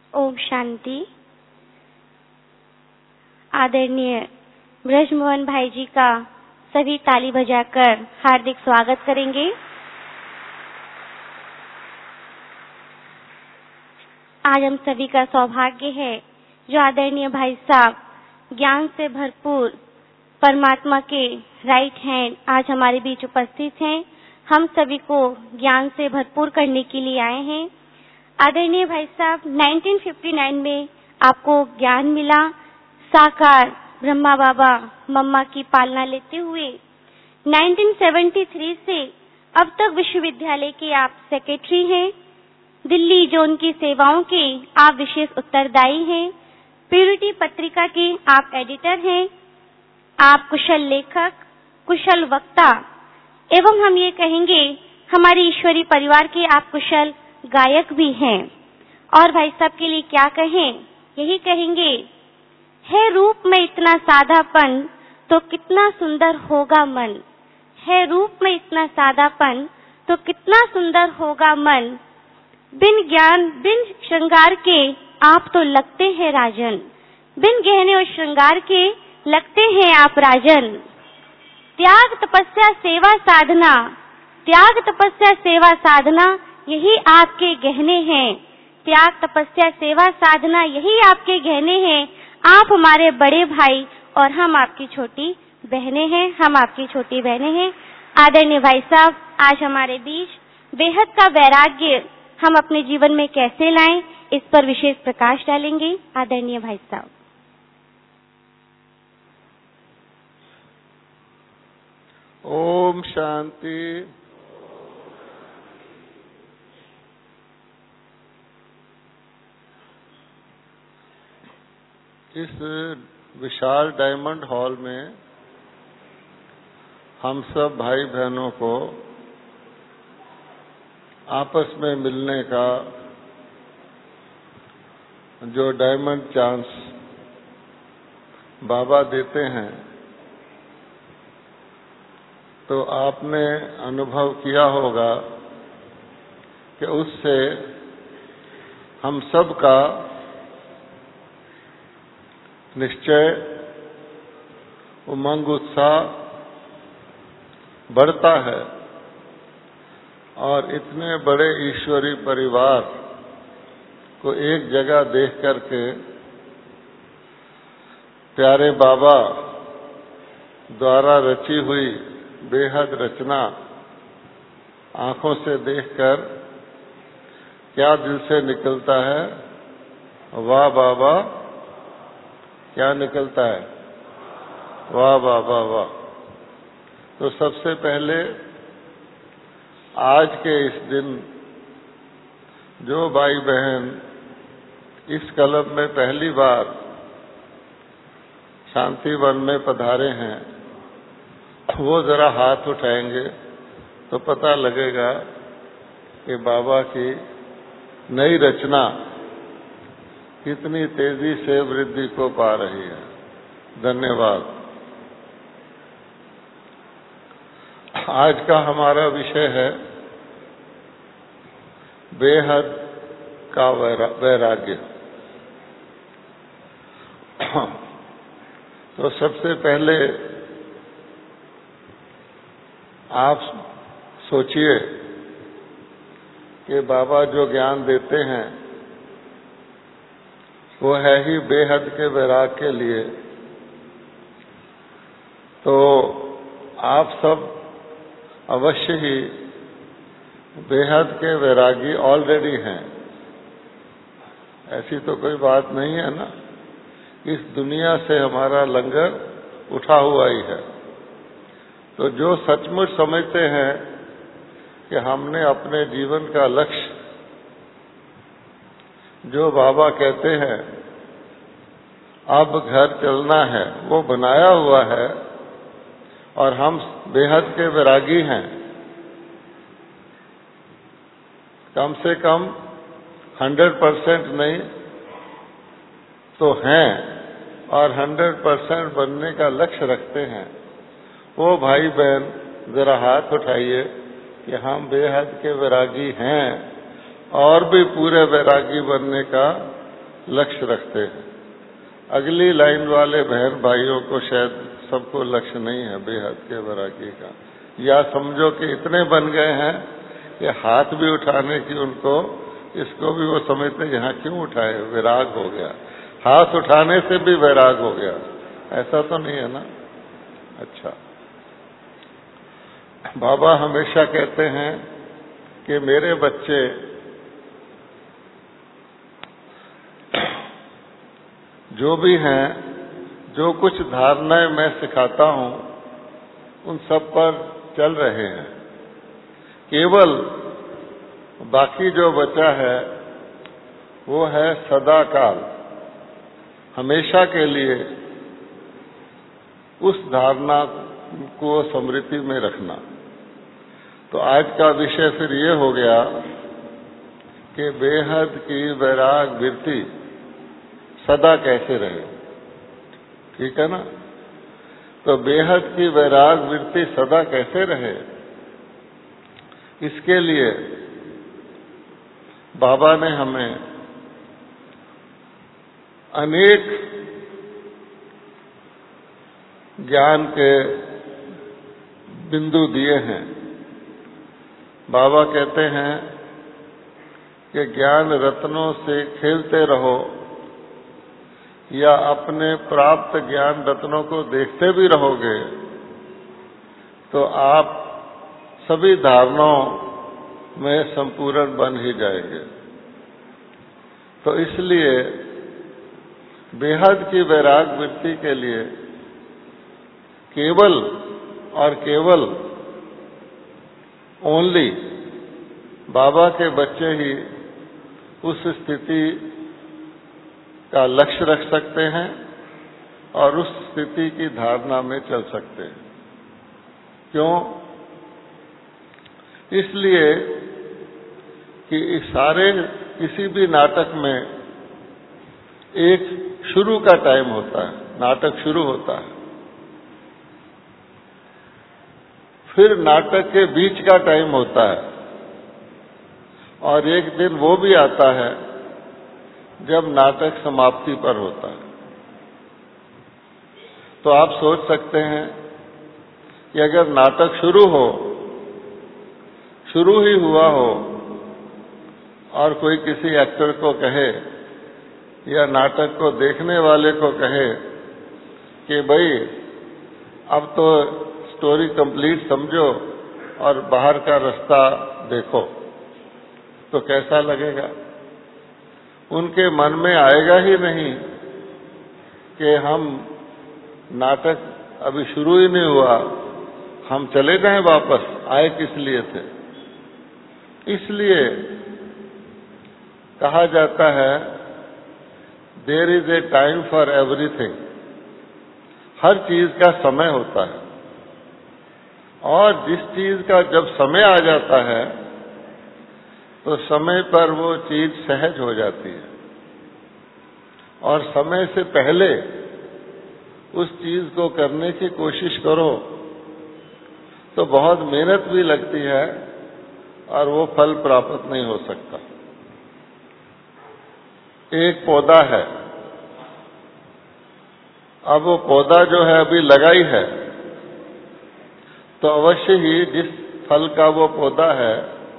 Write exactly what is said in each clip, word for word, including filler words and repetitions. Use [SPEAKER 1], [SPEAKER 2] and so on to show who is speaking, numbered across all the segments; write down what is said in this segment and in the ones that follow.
[SPEAKER 1] ओम शांति। आदरणीय ब्रजमोहन भाई जी का सभी ताली बजाकर हार्दिक स्वागत करेंगे। आज हम सभी का सौभाग्य है जो आदरणीय भाई साहब ज्ञान से भरपूर परमात्मा के राइट हैंड आज हमारे बीच उपस्थित हैं। हम सभी को ज्ञान से भरपूर करने के लिए आए हैं। आदरणीय भाई साहब, उन्नीस सौ उनसठ में आपको ज्ञान मिला। साकार ब्रह्मा बाबा मम्मा की पालना लेते हुए उन्नीस सौ तिहत्तर से अब तक विश्वविद्यालय के आप सेक्रेटरी हैं। दिल्ली जोन की सेवाओं के आप विशेष उत्तरदायी हैं। प्यूरिटी पत्रिका के आप एडिटर हैं। आप कुशल लेखक, कुशल वक्ता एवं हम ये कहेंगे हमारे ईश्वरी परिवार के आप कुशल गायक भी हैं। और भाई साहब के लिए क्या कहें, यही कहेंगे, है रूप में इतना सादापन तो कितना सुंदर होगा मन। है रूप में इतना सादापन तो कितना सुंदर होगा मन। बिन ज्ञान बिन श्रृंगार के आप तो लगते हैं राजन। बिन गहने और श्रृंगार के लगते हैं आप राजन। त्याग तपस्या सेवा साधना, त्याग तपस्या सेवा साधना यही आपके गहने हैं। त्याग तपस्या सेवा साधना यही आपके गहने हैं। आप हमारे बड़े भाई और हम आपकी छोटी बहनें हैं। हम आपकी छोटी बहनें हैं। आदरणीय भाई साहब, आज हमारे बीच बेहद का वैराग्य हम अपने जीवन में कैसे लाएं, इस पर विशेष प्रकाश डालेंगे। आदरणीय भाई साहब।
[SPEAKER 2] ओम शांति। इस विशाल डायमंड हॉल में हम सब भाई बहनों को आपस में मिलने का जो डायमंड चांस बाबा देते हैं, तो आपने अनुभव किया होगा कि उससे हम सब का निश्चय, उमंग, उत्साह बढ़ता है। और इतने बड़े ईश्वरी परिवार को एक जगह देख करके प्यारे बाबा द्वारा रची हुई बेहद रचना आंखों से देखकर क्या दिल से निकलता है, वाह बाबा। क्या निकलता है, वाह वाह वाह वाह। तो सबसे पहले आज के इस दिन जो भाई बहन इस क्लब में पहली बार शांति वन में पधारे हैं, वो जरा हाथ उठाएंगे तो पता लगेगा कि बाबा की नई रचना कितनी तेजी से वृद्धि को पा रही है। धन्यवाद। आज का हमारा विषय है बेहद का वैराग्य। तो सबसे पहले आप सोचिए कि बाबा जो ज्ञान देते हैं वो है ही बेहद के वैराग के लिए। तो आप सब अवश्य ही बेहद के वैरागी ऑलरेडी हैं। ऐसी तो कोई बात नहीं है ना। इस दुनिया से हमारा लंगर उठा हुआ ही है। तो जो सचमुच समझते हैं कि हमने अपने जीवन का लक्ष्य जो बाबा कहते हैं अब घर चलना है, वो बनाया हुआ है और हम बेहद के वैरागी हैं। कम से कम हंड्रेड परसेंट नहीं तो हैं और हंड्रेड परसेंट बनने का लक्ष्य रखते हैं। वो भाई बहन जरा हाथ उठाइए कि हम बेहद के वैरागी हैं और भी पूरे वैरागी बनने का लक्ष्य रखते हैं। अगली लाइन वाले बहन भाइयों को शायद सबको लक्ष्य नहीं है बेहद के वैरागी का, या समझो कि इतने बन गए हैं कि हाथ भी उठाने की उनको, इसको भी वो समझते यहाँ क्यों उठाए, वैराग हो गया, हाथ उठाने से भी वैराग हो गया। ऐसा तो नहीं है ना। अच्छा, बाबा हमेशा कहते हैं कि मेरे बच्चे जो भी हैं, जो कुछ धारणाएं मैं सिखाता हूं उन सब पर चल रहे हैं। केवल बाकी जो बचा है वो है सदा काल, हमेशा के लिए उस धारणा को स्मृति में रखना। तो आज का विषय फिर ये हो गया कि बेहद की वैराग वृत्ति सदा कैसे रहे। ठीक है ना। तो बेहद की वैराग वृत्ति सदा कैसे रहे, इसके लिए बाबा ने हमें अनेक ज्ञान के बिंदु दिए हैं। बाबा कहते हैं कि ज्ञान रत्नों से खेलते रहो, या अपने प्राप्त ज्ञान रत्नों को देखते भी रहोगे तो आप सभी धारणाओं में संपूर्ण बन ही जाएंगे। तो इसलिए बेहद की वैराग वृत्ति के लिए केवल और केवल ओनली बाबा के बच्चे ही उस स्थिति का लक्ष्य रख सकते हैं और उस स्थिति की धारणा में चल सकते हैं। क्यों? इसलिए कि इस सारे किसी भी नाटक में एक शुरू का टाइम होता है, नाटक शुरू होता है, फिर नाटक के बीच का टाइम होता है, और एक दिन वो भी आता है जब नाटक समाप्ति पर होता है। तो आप सोच सकते हैं कि अगर नाटक शुरू हो, शुरू ही हुआ हो, और कोई किसी एक्टर को कहे या नाटक को देखने वाले को कहे कि भाई अब तो स्टोरी कंप्लीट समझो और बाहर का रास्ता देखो, तो कैसा लगेगा? उनके मन में आएगा ही नहीं कि हम नाटक अभी शुरू ही नहीं हुआ, हम चले जाएं वापस, आए किस लिए थे। इसलिए कहा जाता है there is a time for everything, हर चीज का समय होता है, और जिस चीज का जब समय आ जाता है तो समय पर वो चीज सहज हो जाती है, और समय से पहले उस चीज को करने की कोशिश करो तो बहुत मेहनत भी लगती है और वो फल प्राप्त नहीं हो सकता। एक पौधा है, अब वो पौधा जो है अभी लगा ही है, तो अवश्य ही जिस फल का वो पौधा है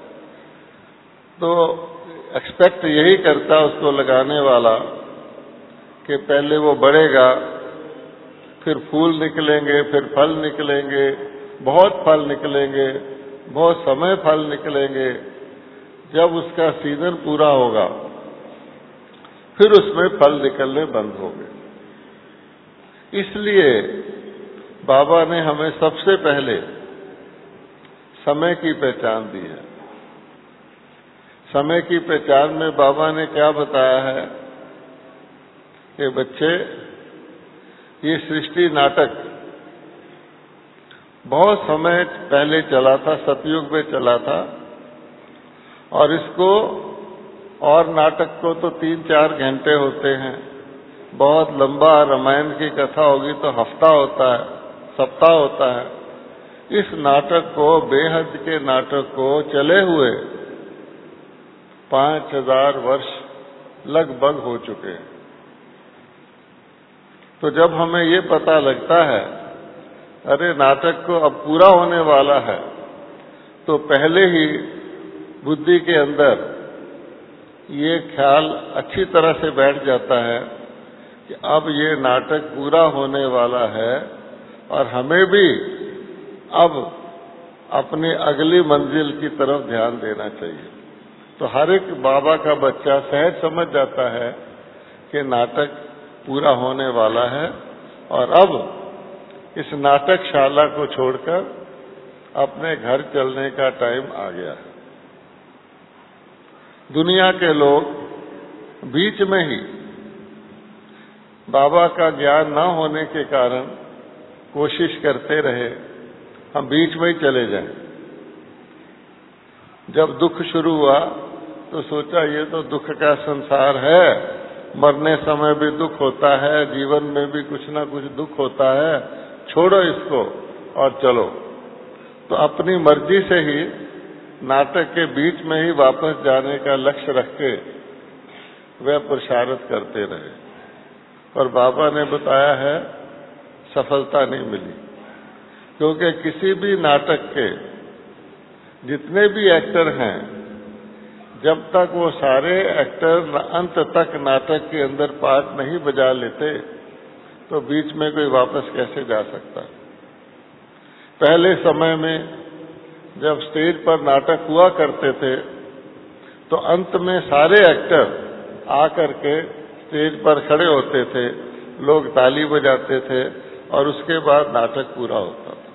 [SPEAKER 2] तो एक्सपेक्ट यही करता उसको लगाने वाला कि पहले वो बढ़ेगा, फिर फूल निकलेंगे, फिर फल निकलेंगे, बहुत फल निकलेंगे, बहुत समय फल निकलेंगे। जब उसका सीजन पूरा होगा फिर उसमें फल निकलने बंद हो गए। इसलिए बाबा ने हमें सबसे पहले समय की पहचान दी है। समय की पहचान में बाबा ने क्या बताया है कि बच्चे, ये सृष्टि नाटक बहुत समय पहले चला था, सतयुग में चला था, और इसको और नाटक को तो तीन चार घंटे होते हैं, बहुत लंबा रामायण की कथा होगी तो हफ्ता होता है, सप्ताह होता है। इस नाटक को, बेहद के नाटक को चले हुए पांच हजार वर्ष लगभग हो चुके हैं। तो जब हमें ये पता लगता है अरे नाटक को अब पूरा होने वाला है, तो पहले ही बुद्धि के अंदर ये ख्याल अच्छी तरह से बैठ जाता है कि अब ये नाटक पूरा होने वाला है और हमें भी अब अपनी अगली मंजिल की तरफ ध्यान देना चाहिए। तो हर एक बाबा का बच्चा सहज समझ जाता है कि नाटक पूरा होने वाला है और अब इस नाटकशाला को छोड़कर अपने घर चलने का टाइम आ गया है। दुनिया के लोग बीच में ही बाबा का ज्ञान न होने के कारण कोशिश करते रहे हम बीच में ही चले जाएं। जब दुख शुरू हुआ तो सोचा ये तो दुख का संसार है, मरने समय भी दुख होता है, जीवन में भी कुछ ना कुछ दुख होता है, छोड़ो इसको और चलो। तो अपनी मर्जी से ही नाटक के बीच में ही वापस जाने का लक्ष्य रख के वे पुरुषार्थ करते रहे और बाबा ने बताया है सफलता नहीं मिली, क्योंकि किसी भी नाटक के जितने भी एक्टर हैं, जब तक वो सारे एक्टर अंत तक नाटक के अंदर पार्ट नहीं बजा लेते तो बीच में कोई वापस कैसे जा सकता। पहले समय में जब स्टेज पर नाटक हुआ करते थे तो अंत में सारे एक्टर आकर के स्टेज पर खड़े होते थे, लोग ताली बजाते थे और उसके बाद नाटक पूरा होता था।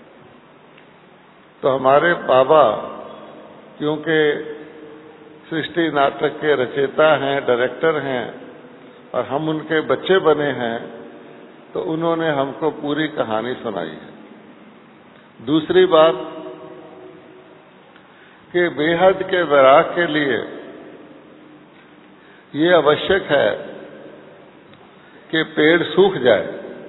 [SPEAKER 2] तो हमारे बाबा क्योंकि सृष्टि नाटक के रचयिता हैं, डायरेक्टर हैं और हम उनके बच्चे बने हैं, तो उन्होंने हमको पूरी कहानी सुनाई है। दूसरी बात कि बेहद के वैराग के लिए ये आवश्यक है कि पेड़ सूख जाए।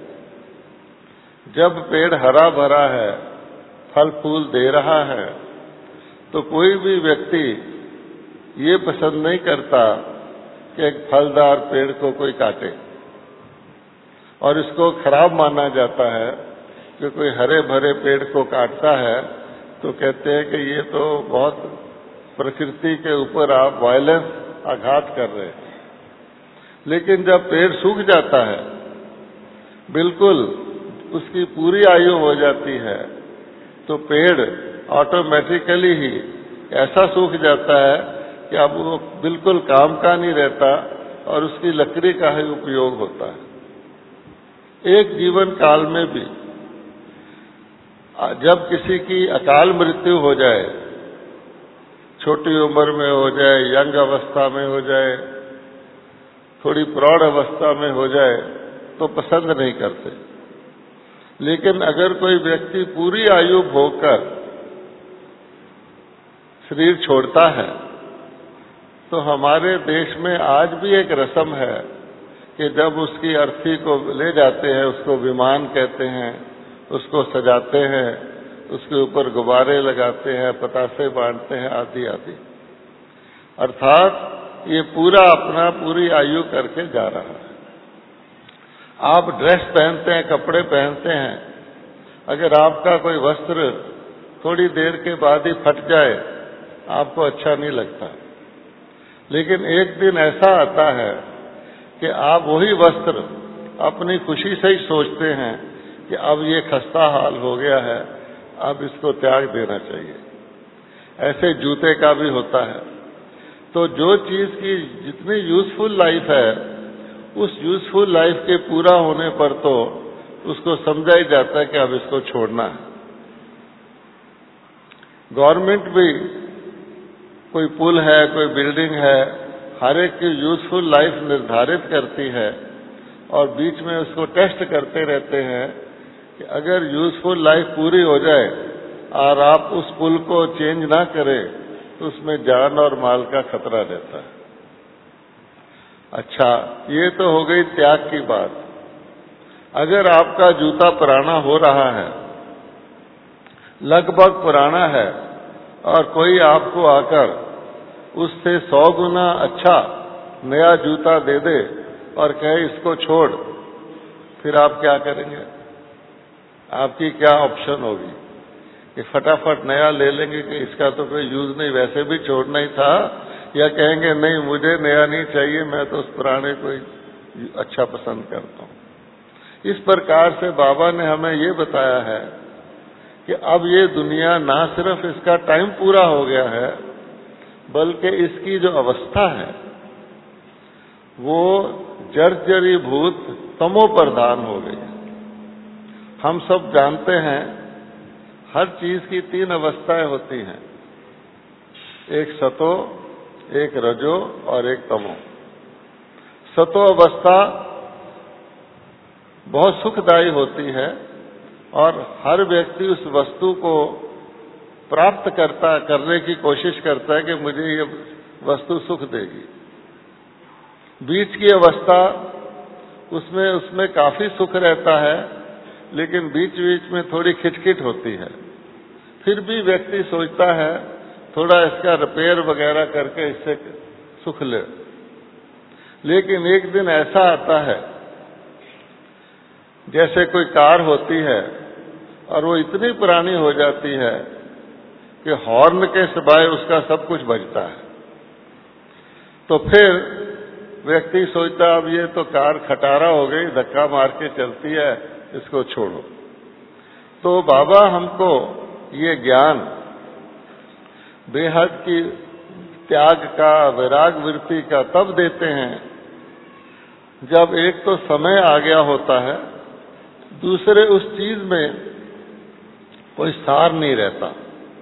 [SPEAKER 2] जब पेड़ हरा भरा है, फल फूल दे रहा है, तो कोई भी व्यक्ति ये पसंद नहीं करता कि एक फलदार पेड़ को कोई काटे और इसको खराब माना जाता है कि कोई हरे भरे पेड़ को काटता है तो कहते हैं कि ये तो बहुत प्रकृति के ऊपर आप वायलेंस आघात कर रहे हैं। लेकिन जब पेड़ सूख जाता है, बिल्कुल उसकी पूरी आयु हो जाती है, तो पेड़ ऑटोमेटिकली ही ऐसा सूख जाता है कि अब वो बिल्कुल काम का नहीं रहता और उसकी लकड़ी का ही उपयोग होता है। एक जीवन काल में भी जब किसी की अकाल मृत्यु हो जाए, छोटी उम्र में हो जाए, यंग अवस्था में हो जाए, थोड़ी प्रौढ़ अवस्था में हो जाए, तो पसंद नहीं करते। लेकिन अगर कोई व्यक्ति पूरी आयु भोगकर शरीर छोड़ता है, तो हमारे देश में आज भी एक रस्म है कि जब उसकी अर्थी को ले जाते हैं, उसको विमान कहते हैं, उसको सजाते हैं, उसके ऊपर गुब्बारे लगाते हैं, पतासे बांटते हैं, आदि आदि। अर्थात ये पूरा अपना पूरी आयु करके जा रहा है। आप ड्रेस पहनते हैं, कपड़े पहनते हैं, अगर आपका कोई वस्त्र थोड़ी देर के बाद ही फट जाए, आपको अच्छा नहीं लगता। लेकिन एक दिन ऐसा आता है कि आप वही वस्त्र अपनी खुशी से ही सोचते हैं कि अब ये खस्ता हाल हो गया है, अब इसको त्याग देना चाहिए। ऐसे जूते का भी होता है। तो जो चीज की जितनी यूजफुल लाइफ है, उस यूजफुल लाइफ के पूरा होने पर तो उसको समझा ही जाता है कि अब इसको छोड़ना है। गवर्नमेंट भी कोई पुल है, कोई बिल्डिंग है, हर एक की यूजफुल लाइफ निर्धारित करती है और बीच में उसको टेस्ट करते रहते हैं कि अगर यूजफुल लाइफ पूरी हो जाए और आप उस पुल को चेंज ना करें तो उसमें जान और माल का खतरा रहता है। अच्छा, ये तो हो गई त्याग की बात। अगर आपका जूता पुराना हो रहा है, लगभग पुराना है, और कोई आपको आकर उससे सौ गुना अच्छा नया जूता दे दे और कहे इसको छोड़, फिर आप क्या करेंगे? आपकी क्या ऑप्शन होगी? कि फटाफट नया ले लेंगे कि इसका तो कोई यूज नहीं, वैसे भी छोड़ना ही था, या कहेंगे नहीं मुझे नया नहीं चाहिए, मैं तो उस पुराने को अच्छा पसंद करता हूं। इस प्रकार से बाबा ने हमें ये बताया है कि अब ये दुनिया ना सिर्फ इसका टाइम पूरा हो गया है, बल्कि इसकी जो अवस्था है वो जर्जरीभूत तमो प्रधान हो गई है। हम सब जानते हैं हर चीज की तीन अवस्थाएं होती हैं, एक सतो, एक रजो और एक तमो। सतो अवस्था बहुत सुखदायी होती है और हर व्यक्ति उस वस्तु को प्राप्त करता करने की कोशिश करता है कि मुझे ये वस्तु सुख देगी। बीच की अवस्था, उसमें उसमें काफी सुख रहता है, लेकिन बीच बीच में थोड़ी खिटखिट होती है। फिर भी व्यक्ति सोचता है थोड़ा इसका रिपेयर वगैरह करके इससे सुख ले। लेकिन एक दिन ऐसा आता है, जैसे कोई कार होती है और वो इतनी पुरानी हो जाती है कि हॉर्न के सिवाय उसका सब कुछ बजता है, तो फिर व्यक्ति सोचता अब ये तो कार खटारा हो गई, धक्का मार के चलती है, इसको छोड़ो। तो बाबा हमको ये ज्ञान बेहद की त्याग का, वैराग वृत्ति का तब देते हैं जब एक तो समय आ गया होता है, दूसरे उस चीज में कोई सार नहीं रहता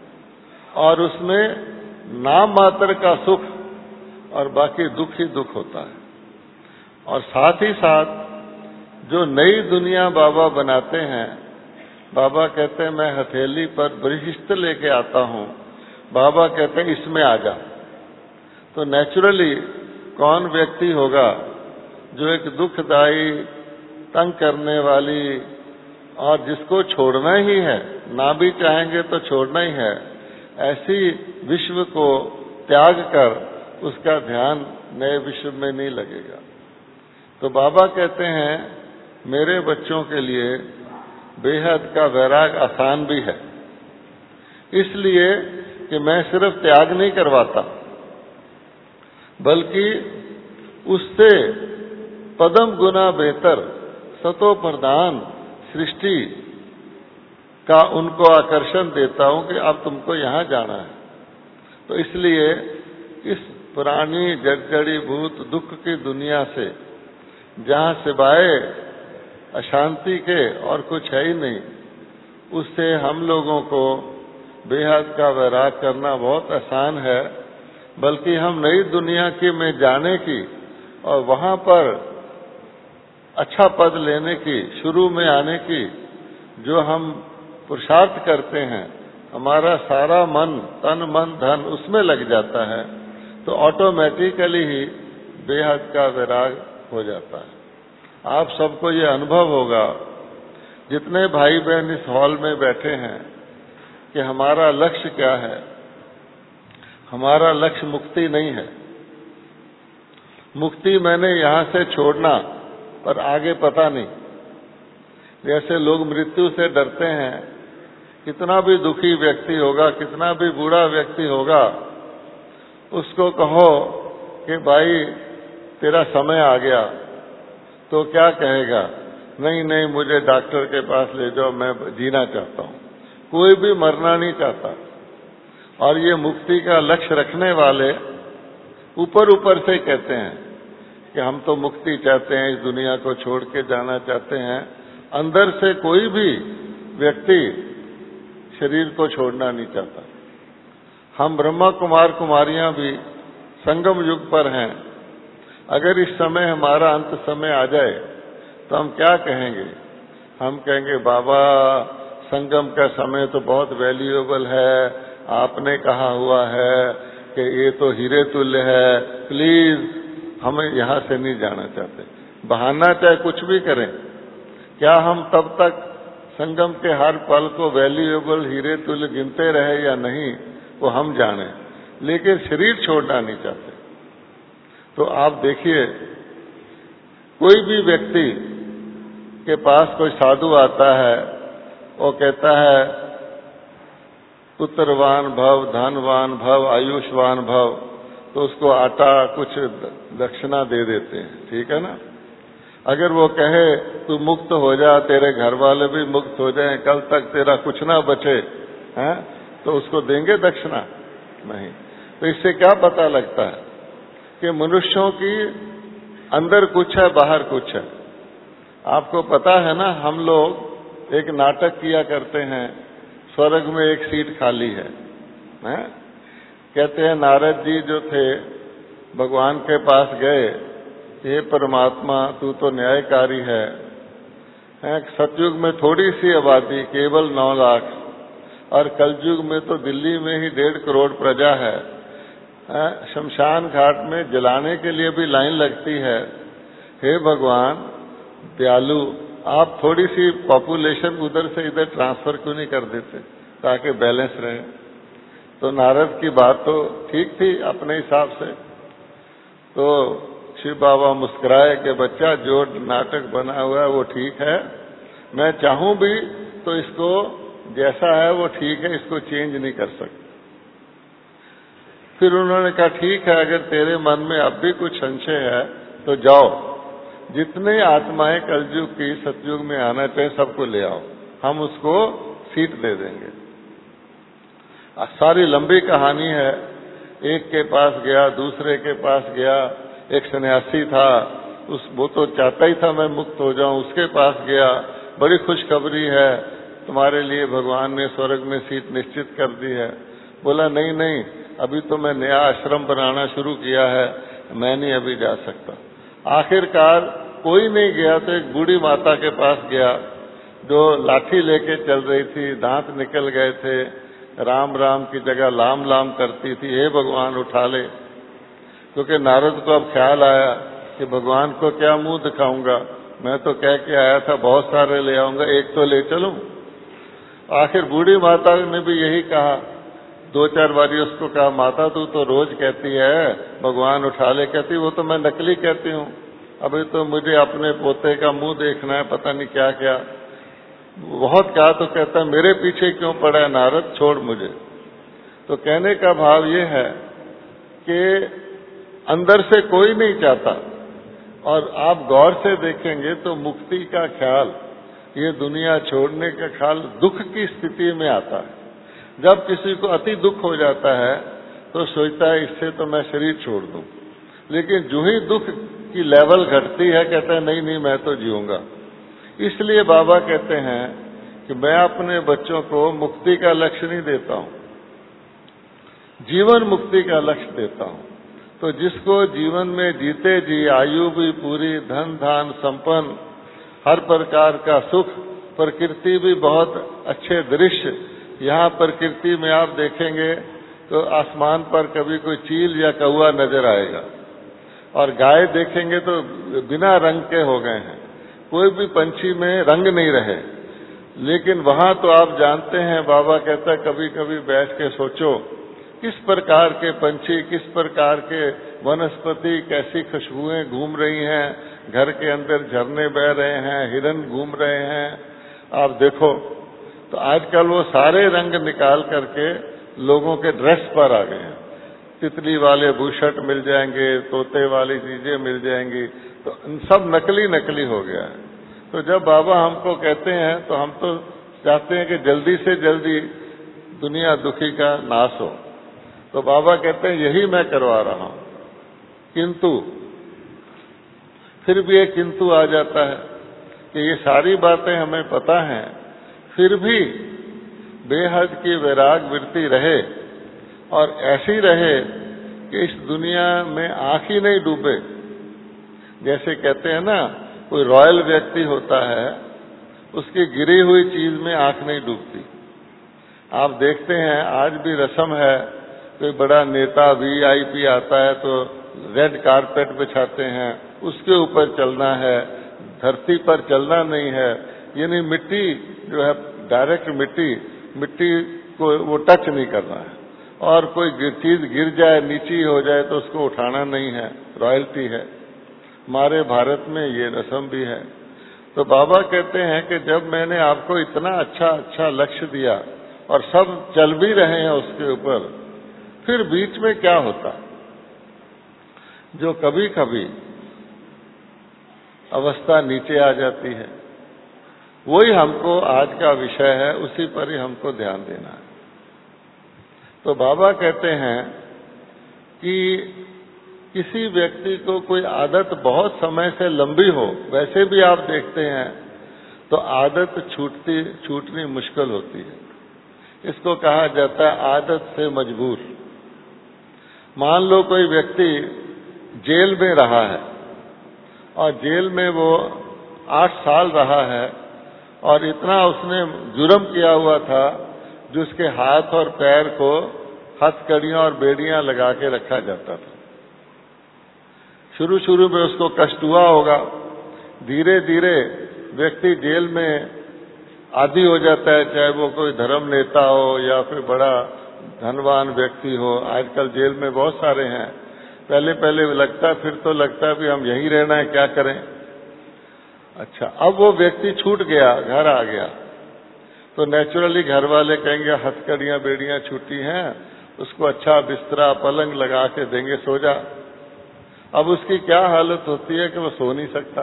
[SPEAKER 2] और उसमें नाम मात्र का सुख और बाकी दुख ही दुख होता है। और साथ ही साथ जो नई दुनिया बाबा बनाते हैं, बाबा कहते हैं मैं हथेली पर बृहस्पति लेके आता हूं, बाबा कहते हैं इसमें आ जा। तो नेचुरली कौन व्यक्ति होगा जो एक दुखदायी, तंग करने वाली और जिसको छोड़ना ही है, ना भी चाहेंगे तो छोड़ना ही है, ऐसी विश्व को त्याग कर उसका ध्यान नए विश्व में नहीं लगेगा। तो बाबा कहते हैं मेरे बच्चों के लिए बेहद का वैराग आसान भी है, इसलिए कि मैं सिर्फ त्याग नहीं करवाता, बल्कि उससे पदम गुना बेहतर सतो प्रधान सृष्टि का उनको आकर्षण देता हूं कि अब तुमको यहां जाना है। तो इसलिए इस पुरानी जर्जरीभूत दुख की दुनिया से, जहां सिवाय अशांति के और कुछ है ही नहीं, उससे हम लोगों को बेहद का वैराग करना बहुत आसान है। बल्कि हम नई दुनिया की में जाने की और वहां पर अच्छा पद लेने की, शुरू में आने की जो हम पुरुषार्थ करते हैं, हमारा सारा मन, तन मन धन उसमें लग जाता है, तो ऑटोमेटिकली ही बेहद का वैराग हो जाता है। आप सबको ये अनुभव होगा, जितने भाई बहन इस हॉल में बैठे हैं, कि हमारा लक्ष्य क्या है। हमारा लक्ष्य मुक्ति नहीं है। मुक्ति मैंने यहां से छोड़ना, पर आगे पता नहीं। जैसे लोग मृत्यु से डरते हैं, कितना भी दुखी व्यक्ति होगा, कितना भी बूढ़ा व्यक्ति होगा, उसको कहो कि भाई तेरा समय आ गया, तो क्या कहेगा? नहीं नहीं, मुझे डॉक्टर के पास ले जाओ, मैं जीना चाहता हूं। कोई भी मरना नहीं चाहता। और ये मुक्ति का लक्ष्य रखने वाले ऊपर ऊपर से कहते हैं कि हम तो मुक्ति चाहते हैं, इस दुनिया को छोड़ के जाना चाहते हैं। अंदर से कोई भी व्यक्ति शरीर को छोड़ना नहीं चाहता। हम ब्रह्मा कुमार कुमारियां भी संगम युग पर हैं। अगर इस समय हमारा अंत समय आ जाए तो हम क्या कहेंगे? हम कहेंगे बाबा संगम का समय तो बहुत वैल्यूएबल है, आपने कहा हुआ है कि ये तो हीरे तुल्य है, प्लीज हमें यहां से नहीं जाना चाहते। बहाना चाहे कुछ भी करें, क्या हम तब तक संगम के हर पल को वैल्यूएबल हीरे तुल्य गिनते रहे या नहीं, वो हम जाने, लेकिन शरीर छोड़ना नहीं चाहते। तो आप देखिए, कोई भी व्यक्ति के पास कोई साधु आता है, वो कहता है पुत्रवान भव, धनवान भव, आयुष्वान भव, तो उसको आटा कुछ दक्षिणा दे देते हैं, ठीक है ना। अगर वो कहे तू मुक्त हो जा, तेरे घर वाले भी मुक्त हो जाएं, कल तक तेरा कुछ ना बचे, हैं, तो उसको देंगे दक्षिणा? नहीं। तो इससे क्या पता लगता है कि मनुष्यों की अंदर कुछ है, बाहर कुछ है। आपको पता है ना, हम लोग एक नाटक किया करते हैं, स्वर्ग में एक सीट खाली है, हैं? कहते हैं नारद जी जो थे भगवान के पास गए, हे परमात्मा तू तो न्यायकारी है, हैं? सतयुग में थोड़ी सी आबादी, केवल नौ लाख, और कलयुग में तो दिल्ली में ही डेढ़ करोड़ प्रजा है, हैं? शमशान घाट में जलाने के लिए भी लाइन लगती है। हे भगवान दयालु, आप थोड़ी सी पॉपुलेशन उधर से इधर ट्रांसफर क्यों नहीं कर देते ताकि बैलेंस रहे? तो नारद की बात तो ठीक थी अपने हिसाब से। तो शिव बाबा मुस्कुराए कि बच्चा जो नाटक बना हुआ है वो ठीक है, मैं चाहूं भी तो इसको जैसा है वो ठीक है, इसको चेंज नहीं कर सकते। फिर उन्होंने कहा ठीक है, अगर तेरे मन में अब भी कुछ संशय है तो जाओ, जितने आत्माएं कलयुग की सतयुग में आना चाहिए सबको ले आओ, हम उसको सीट दे देंगे। सारी लंबी कहानी है। एक के पास गया, दूसरे के पास गया, एक सन्यासी था, उस वो तो चाहता ही था मैं मुक्त हो जाऊं, उसके पास गया, बड़ी खुशखबरी है, तुम्हारे लिए भगवान ने स्वर्ग में सीट निश्चित कर दी है। बोला नहीं नहीं, अभी तो मैं नया आश्रम बनाना शुरू किया है, मैं नहीं अभी जा सकता। आखिरकार कोई नहीं गया तो एक बूढ़ी माता के पास गया जो लाठी लेके चल रही थी, दांत निकल गए थे, राम राम की जगह लाम लाम करती थी, हे भगवान उठा ले। क्योंकि नारद को अब ख्याल आया कि भगवान को क्या मुंह दिखाऊंगा, मैं तो कह के आया था बहुत सारे ले आऊंगा, एक तो ले चलूं। आखिर बूढ़ी माता ने भी यही कहा, दो चार बारी उसको कहा, माता तू तो रोज कहती है भगवान उठा ले, कहती वो तो मैं नकली कहती हूँ, अभी तो मुझे अपने पोते का मुंह देखना है, पता नहीं क्या क्या। बहुत कहा तो कहता मेरे पीछे क्यों पड़ा है नारद, छोड़ मुझे। तो कहने का भाव ये है कि अंदर से कोई नहीं चाहता, और आप गौर से देखेंगे तो मुक्ति का ख्याल, ये दुनिया छोड़ने का ख्याल दुख की स्थिति में आता है। जब किसी को अति दुख हो जाता है तो सोचता है इससे तो मैं शरीर छोड़ दूं, लेकिन जो ही दुख की लेवल घटती है कहता है नहीं नहीं मैं तो जीऊंगा। इसलिए बाबा कहते हैं कि मैं अपने बच्चों को मुक्ति का लक्ष्य नहीं देता हूं, जीवन मुक्ति का लक्ष्य देता हूं। तो जिसको जीवन में जीते जी आयु भी पूरी, धन धान संपन्न, हर प्रकार का सुख, प्रकृति भी बहुत अच्छे दृश्य, यहाँ प्रकृति में आप देखेंगे तो आसमान पर कभी कोई चील या कौवा नजर आएगा, और गाय देखेंगे तो बिना रंग के हो गए हैं, कोई भी पंछी में रंग नहीं रहे। लेकिन वहां तो आप जानते हैं, बाबा कहता है कभी कभी बैठ के सोचो किस प्रकार के पंछी, किस प्रकार के वनस्पति, कैसी खुशबुएं घूम रही हैं, घर के अंदर झरने बह रहे हैं, हिरन घूम रहे हैं, आप देखो। तो आजकल वो सारे रंग निकाल करके लोगों के ड्रेस पर आ गए हैं, तितली वाले बूशर्ट मिल जाएंगे, तोते वाली चीजें मिल जाएंगी, तो सब नकली नकली हो गया है। तो जब बाबा हमको कहते हैं तो हम तो चाहते हैं कि जल्दी से जल्दी दुनिया दुखी का नाश हो। तो बाबा कहते हैं यही मैं करवा रहा हूं, किंतु फिर भी एक किंतु आ जाता है कि ये सारी बातें हमें पता हैं, फिर भी बेहद की वैराग वृत्ति रहे, और ऐसी रहे कि इस दुनिया में आंख ही नहीं डूबे। जैसे कहते हैं ना, कोई रॉयल व्यक्ति होता है, उसकी गिरी हुई चीज में आंख नहीं डूबती। आप देखते हैं आज भी रस्म है, कोई बड़ा नेता वीआईपी आता है तो रेड कारपेट बिछाते हैं, उसके ऊपर चलना है, धरती पर चलना नहीं है, यानी मिट्टी जो है डायरेक्ट मिट्टी मिट्टी को वो टच नहीं करना है। और कोई चीज गिर जाए, नीची हो जाए तो उसको उठाना नहीं है, रॉयल्टी है। हमारे भारत में ये रस्म भी है। तो बाबा कहते हैं कि जब मैंने आपको इतना अच्छा अच्छा लक्ष्य दिया और सब चल भी रहे हैं उसके ऊपर, फिर बीच में क्या होता? जो कभी कभी अवस्था नीचे आ जाती है, वही हमको आज का विषय है, उसी पर ही हमको ध्यान देना है। तो बाबा कहते हैं कि किसी व्यक्ति को कोई आदत बहुत समय से लंबी हो, वैसे भी आप देखते हैं तो आदत छूटती छूटनी मुश्किल होती है। इसको कहा जाता है आदत से मजबूर। मान लो कोई व्यक्ति जेल में रहा है और जेल में वो आठ साल रहा है और इतना उसने जुर्म किया हुआ था जिसके हाथ और पैर को हथकड़ियां और बेड़ियां लगा के रखा जाता था। शुरू शुरू में उसको कष्ट हुआ होगा, धीरे धीरे व्यक्ति जेल में आदी हो जाता है, चाहे वो कोई धर्म नेता हो या फिर बड़ा धनवान व्यक्ति हो। आजकल जेल में बहुत सारे हैं। पहले पहले लगता, फिर तो लगता भी हम यहीं रहना है, क्या करें। अच्छा, अब वो व्यक्ति छूट गया, घर आ गया, तो नेचुरली घर वाले कहेंगे हथकड़ियां बेड़ियां छूटी हैं, उसको अच्छा बिस्तरा पलंग लगा के देंगे, सो जा। अब उसकी क्या हालत होती है कि वो सो नहीं सकता।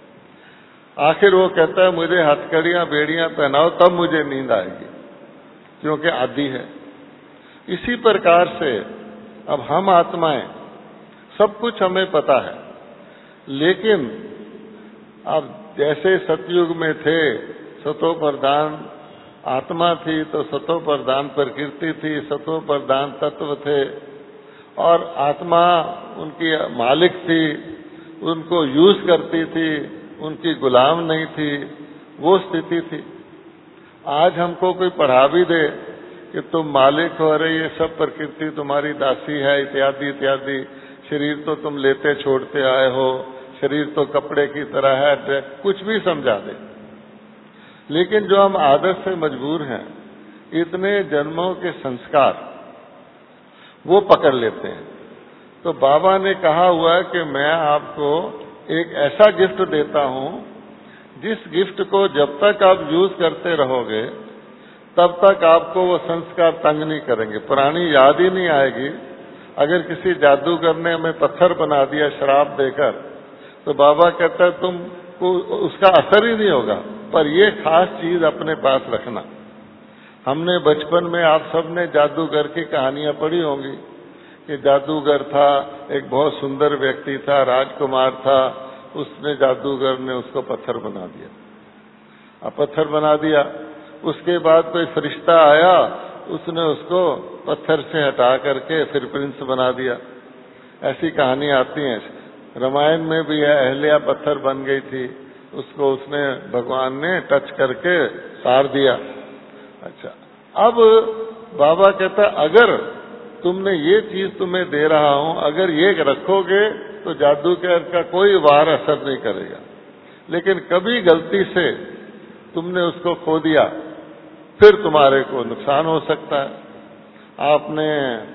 [SPEAKER 2] आखिर वो कहता है मुझे हथकड़ियां बेड़ियां पहनाओ तब मुझे नींद आएगी, क्योंकि आदी है। इसी प्रकार से अब हम आत्माएं, सब कुछ हमें पता है, लेकिन अब जैसे सतयुग में थे, सतो प्रधान आत्मा थी तो सतो प्रधान प्रकृति थी, सतो प्रधान तत्व थे और आत्मा उनकी मालिक थी, उनको यूज करती थी, उनकी गुलाम नहीं थी, वो स्थिति थी। आज हमको कोई पढ़ा भी दे कि तुम मालिक हो रहे, ये सब प्रकृति तुम्हारी दासी है, इत्यादि इत्यादि, शरीर तो तुम लेते छोड़ते आए हो, शरीर तो कपड़े की तरह है, कुछ भी समझा दे, लेकिन जो हम आदत से मजबूर हैं, इतने जन्मों के संस्कार वो पकड़ लेते हैं। तो बाबा ने कहा हुआ है कि मैं आपको एक ऐसा गिफ्ट देता हूं, जिस गिफ्ट को जब तक आप यूज करते रहोगे तब तक आपको वो संस्कार तंग नहीं करेंगे, पुरानी याद ही नहीं आएगी। अगर किसी जादूगर ने हमें पत्थर बना दिया शराब देकर, तो बाबा कहता है तुमको उसका असर ही नहीं होगा, पर ये खास चीज अपने पास रखना। हमने बचपन में आप सब ने जादूगर की कहानियां पढ़ी होंगी कि जादूगर था, एक बहुत सुंदर व्यक्ति था, राजकुमार था, उसने जादूगर ने उसको पत्थर बना दिया। अब पत्थर बना दिया, उसके बाद कोई फरिश्ता आया, उसने उसको पत्थर से हटा करके फिर प्रिंस बना दिया। ऐसी कहानी आती हैं। रामायण में भी है, अहल्या पत्थर बन गई थी, उसको उसने भगवान ने टच करके सार दिया। अच्छा, अब बाबा कहता अगर तुमने ये चीज तुम्हें दे रहा हूं, अगर ये रखोगे तो जादूगर का कोई वार असर नहीं करेगा, लेकिन कभी गलती से तुमने उसको खो दिया फिर तुम्हारे को नुकसान हो सकता है। आपने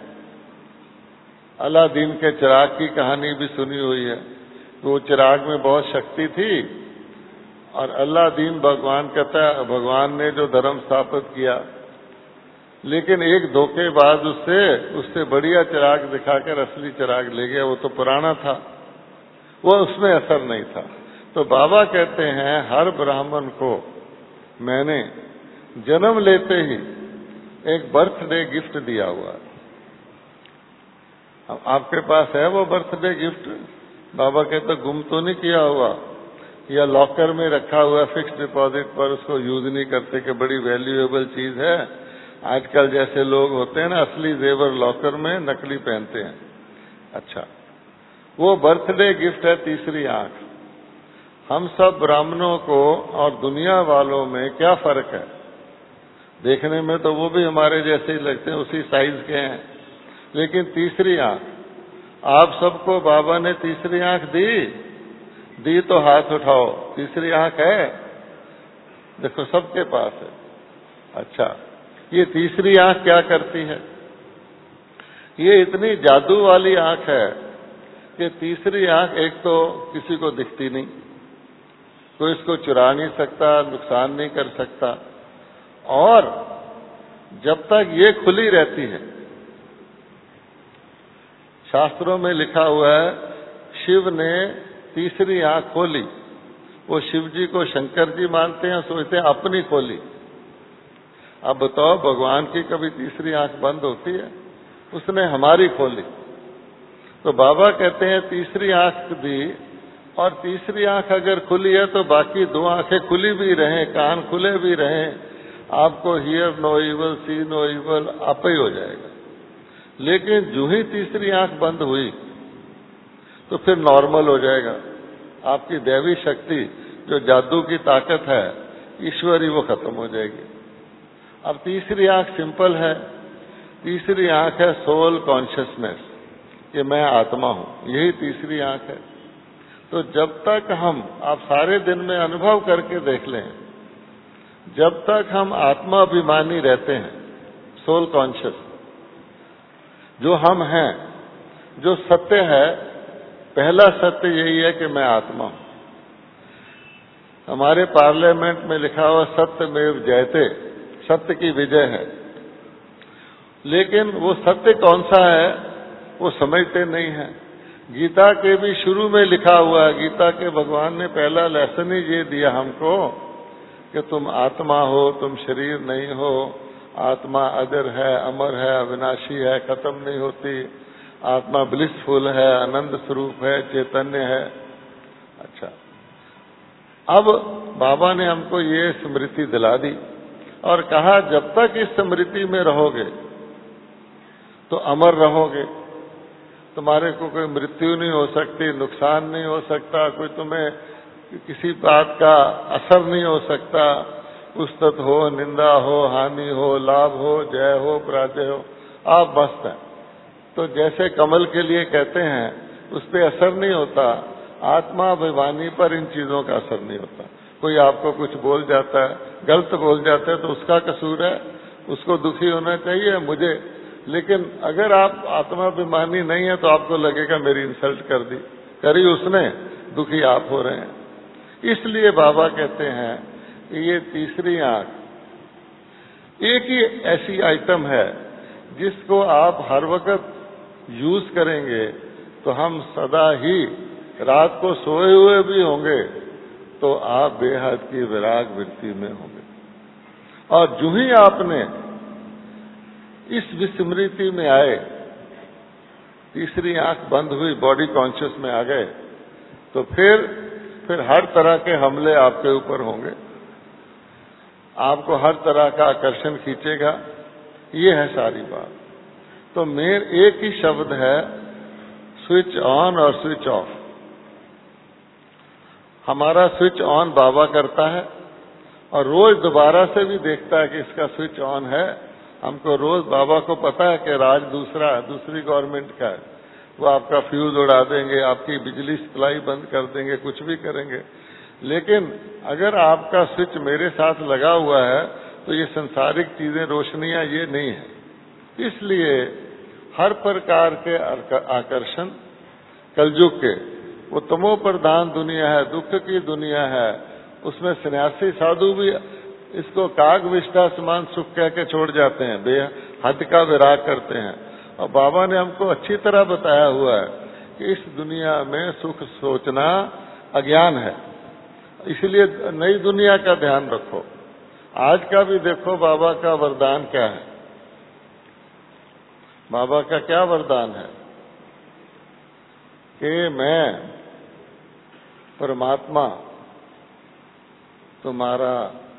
[SPEAKER 2] अलादीन के चिराग की कहानी भी सुनी हुई है। वो चिराग में बहुत शक्ति थी और अलादीन भगवान कहता है भगवान ने जो धर्म स्थापित किया, लेकिन एक धोखेबाज उससे उससे बढ़िया चिराग दिखाकर असली चिराग ले गया, वो तो पुराना था, वो उसमें असर नहीं था। तो बाबा कहते हैं हर ब्राह्मण को मैंने जन्म लेते ही एक बर्थडे गिफ्ट दिया हुआ। अब आपके पास है वो बर्थडे गिफ्ट? बाबा कहते गुम तो नहीं किया हुआ या लॉकर में रखा हुआ फिक्स डिपॉजिट पर, उसको यूज नहीं करते कि बड़ी वैल्यूएबल चीज है। आजकल जैसे लोग होते हैं ना, असली जेवर लॉकर में, नकली पहनते हैं। अच्छा, वो बर्थडे गिफ्ट है तीसरी आंख। हम सब ब्राह्मणों को और दुनिया वालों में क्या फर्क है? देखने में तो वो भी हमारे जैसे ही लगते हैं, उसी साइज के हैं, लेकिन तीसरी आंख, आप सबको बाबा ने तीसरी आंख दी दी तो हाथ उठाओ। तीसरी आंख है? देखो सबके पास है। अच्छा, ये तीसरी आंख क्या करती है? ये इतनी जादू वाली आंख है कि तीसरी आंख एक तो किसी को दिखती नहीं, कोई इसको चुरा नहीं सकता, नुकसान नहीं कर सकता, और जब तक ये खुली रहती है, शास्त्रों में लिखा हुआ है शिव ने तीसरी आंख खोली। वो शिव जी को शंकर जी मानते हैं, सोचते हैं अपनी खोली। अब बताओ, भगवान की कभी तीसरी आंख बंद होती है? उसने हमारी खोली। तो बाबा कहते हैं तीसरी आंख दी, और तीसरी आंख अगर खुली है तो बाकी दो आंखें खुली भी रहें, कान खुले भी रहें, आपको hear no evil, see no evil आप ही हो जाएगा। लेकिन जो ही तीसरी आंख बंद हुई तो फिर नॉर्मल हो जाएगा। आपकी दैवी शक्ति, जो जादू की ताकत है, ईश्वरी, वो खत्म हो जाएगी। अब तीसरी आंख सिंपल है। तीसरी आंख है सोल कॉन्शियसनेस, कि मैं आत्मा हूं। यही तीसरी आंख है। तो जब तक हम, आप सारे दिन में अनुभव करके देख लें, जब तक हम आत्माभिमानी रहते हैं, सोल कॉन्शियस, जो हम हैं, जो सत्य है, पहला सत्य यही है कि मैं आत्मा हूं। हमारे पार्लियामेंट में लिखा हुआ सत्यमेव जयते, सत्य की विजय है। लेकिन वो सत्य कौन सा है वो समझते नहीं है। गीता के भी शुरू में लिखा हुआ है, गीता के भगवान ने पहला लेसन ही ये दिया हमको कि तुम आत्मा हो, तुम शरीर नहीं हो। आत्मा अजर है, अमर है, अविनाशी है, खत्म नहीं होती। आत्मा ब्लिसफुल है, आनंद स्वरूप है, चैतन्य है। अच्छा, अब बाबा ने हमको ये स्मृति दिला दी और कहा जब तक इस स्मृति में रहोगे तो अमर रहोगे। तुम्हारे को कोई मृत्यु नहीं हो सकती, नुकसान नहीं हो सकता, कोई तुम्हें किसी बात का असर नहीं हो सकता। उस्तत हो, निंदा हो, हानि हो, लाभ हो, जय हो, पराजय हो, आप मस्त हैं। तो जैसे कमल के लिए कहते हैं उस पर असर नहीं होता, आत्माभिमानी पर इन चीजों का असर नहीं होता। कोई आपको कुछ बोल जाता है, गलत बोल जाता है तो उसका कसूर है, उसको दुखी होना चाहिए मुझे। लेकिन अगर आप आत्माभिमानी नहीं है तो आपको लगेगा मेरी इंसल्ट कर दी, करी उसने, दुखी आप हो रहे हैं। इसलिए बाबा कहते हैं कि ये तीसरी आंख एक ही ऐसी आइटम है जिसको आप हर वक्त यूज करेंगे तो हम सदा ही, रात को सोए हुए भी होंगे तो आप बेहद की विराग वृत्ति में होंगे। और जो ही आपने इस विस्मृति में आए, तीसरी आंख बंद हुई, बॉडी कॉन्शियस में आ गए, तो फिर फिर हर तरह के हमले आपके ऊपर होंगे, आपको हर तरह का आकर्षण खींचेगा। ये है सारी बात। तो मेरे एक ही शब्द है, स्विच ऑन और स्विच ऑफ। हमारा स्विच ऑन बाबा करता है और रोज दोबारा से भी देखता है कि इसका स्विच ऑन है। हमको रोज, बाबा को पता है कि राज दूसरा दूसरी गवर्नमेंट का है, वो आपका फ्यूज उड़ा देंगे, आपकी बिजली सप्लाई बंद कर देंगे, कुछ भी करेंगे। लेकिन अगर आपका स्विच मेरे साथ लगा हुआ है तो ये संसारिक चीजें, रोशनियां, ये नहीं है। इसलिए हर प्रकार के आकर्षण कलयुग के, वो तमो प्रधान दुनिया है, दुख की दुनिया है, उसमें सन्यासी साधु भी इसको काग विष्ठा समान सुख कह के छोड़ जाते हैं, बेहद का विराग करते हैं। और बाबा ने हमको अच्छी तरह बताया हुआ है कि इस दुनिया में सुख सोचना अज्ञान है। इसलिए नई दुनिया का ध्यान रखो। आज का भी देखो बाबा का वरदान क्या है। बाबा का क्या वरदान है कि मैं परमात्मा तुम्हारा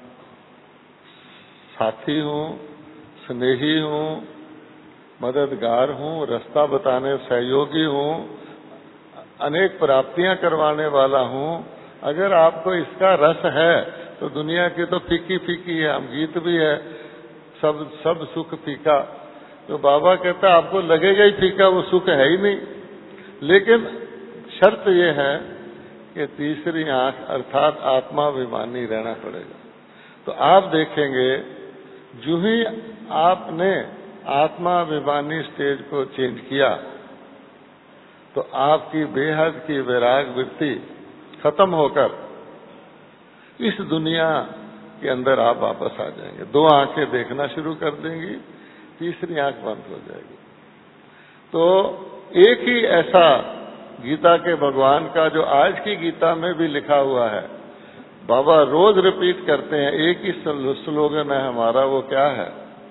[SPEAKER 2] साथी हूं, स्नेही हूं, मददगार हूं, रास्ता बताने सहयोगी हूं, अनेक प्राप्तियां करवाने वाला हूं। अगर आपको इसका रस है तो दुनिया की तो फीकी फीकी है, हम गीत भी है, सब सब सुख फीका। तो बाबा कहता है आपको लगेगा ही फीका, वो सुख है ही नहीं। लेकिन शर्त ये है कि तीसरी आंख अर्थात आत्माभिमानी रहना पड़ेगा। तो आप देखेंगे जो ही आपने आत्माभिमानी स्टेज को चेंज किया तो आपकी बेहद की वैराग वृत्ति खत्म होकर इस दुनिया के अंदर आप वापस आ जाएंगे। दो आंखें देखना शुरू कर देंगी, तीसरी आंख बंद हो जाएगी। तो एक ही ऐसा गीता के भगवान का जो आज की गीता में भी लिखा हुआ है, बाबा रोज रिपीट करते हैं, एक ही स्लोगन है हमारा, वो क्या है?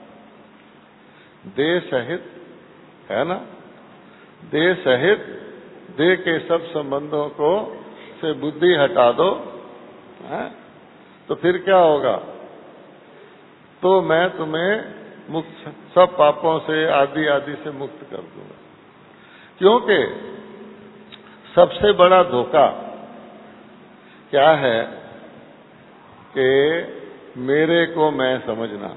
[SPEAKER 2] देह सहित, है ना? देह सहित देह के सब संबंधों को से बुद्धि हटा दो, है? तो फिर क्या होगा? तो मैं तुम्हें मुक्त, सब पापों से आदि आदि से मुक्त कर दूंगा। क्योंकि सबसे बड़ा धोखा क्या है कि मेरे को मैं समझना।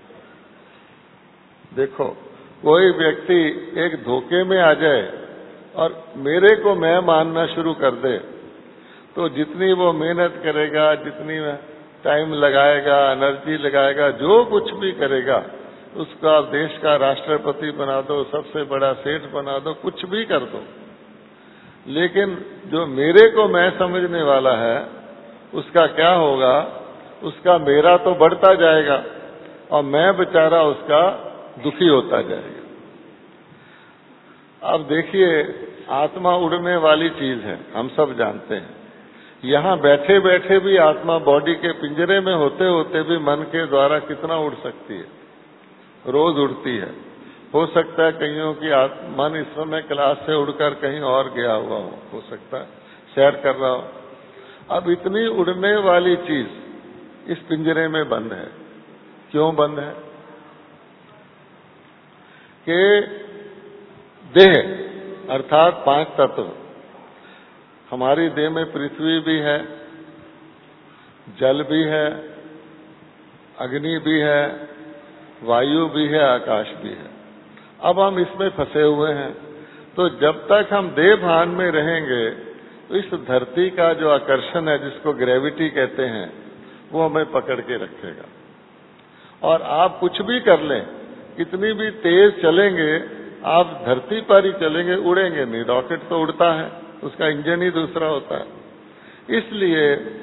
[SPEAKER 2] देखो, कोई व्यक्ति एक धोखे में आ जाए और मेरे को मैं मानना शुरू कर दे, तो जितनी वो मेहनत करेगा, जितनी टाइम लगाएगा, एनर्जी लगाएगा, जो कुछ भी करेगा, उसका देश का राष्ट्रपति बना दो, सबसे बड़ा सेठ बना दो, कुछ भी कर दो, लेकिन जो मेरे को मैं समझने वाला है उसका क्या होगा? उसका मेरा तो बढ़ता जाएगा और मैं बेचारा उसका दुखी होता जाएगा। अब देखिए, आत्मा उड़ने वाली चीज है, हम सब जानते हैं। यहाँ बैठे बैठे भी आत्मा बॉडी के पिंजरे में होते होते भी मन के द्वारा कितना उड़ सकती है? रोज उड़ती है। हो सकता है कईयों की मन इस समय क्लास से उड़कर कहीं और गया हुआ हो, हो सकता है सैर कर रहा हो। अब इतनी उड़ने वाली चीज इस पिंजरे में बंद है। क्यों बंद है? कि देह अर्थात पांच तत्व, हमारी देह में पृथ्वी भी है, जल भी है, अग्नि भी है, वायु भी है, आकाश भी है। अब हम इसमें फंसे हुए हैं। तो जब तक हम देह भान में रहेंगे तो इस धरती का जो आकर्षण है, जिसको ग्रेविटी कहते हैं, वो हमें पकड़ के रखेगा। और आप कुछ भी कर लें, कितनी भी तेज चलेंगे, आप धरती पर ही चलेंगे, उड़ेंगे नहीं। रॉकेट तो उड़ता है, उसका इंजन ही दूसरा होता है। इसलिए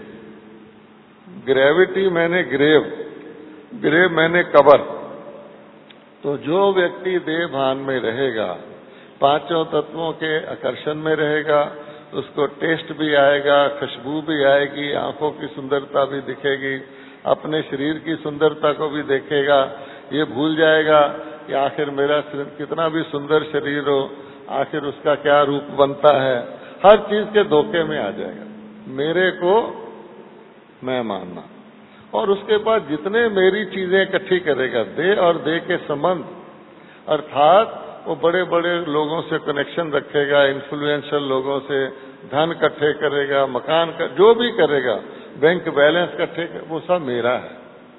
[SPEAKER 2] ग्रेविटी मैंने ग्रेव, ग्रेव मैंने कबर। तो जो व्यक्ति देह भान में रहेगा, पांचों तत्वों के आकर्षण में रहेगा, उसको टेस्ट भी आएगा, खुशबू भी आएगी, आंखों की सुंदरता भी दिखेगी, अपने शरीर की सुंदरता को भी देखेगा। ये भूल जाएगा कि आखिर मेरा कितना भी सुंदर शरीर हो, आखिर उसका क्या रूप बनता है। हर चीज के धोखे में आ जाएगा, मेरे को मैं मानना। और उसके बाद जितने मेरी चीजें इकट्ठी करेगा, देह और देह के संबंध, अर्थात वो बड़े बड़े लोगों से कनेक्शन रखेगा, इन्फ्लुएंशियल लोगों से धन इकट्ठे करेगा, मकान का जो भी करेगा, बैंक बैलेंस इकट्ठे, वो सब मेरा है।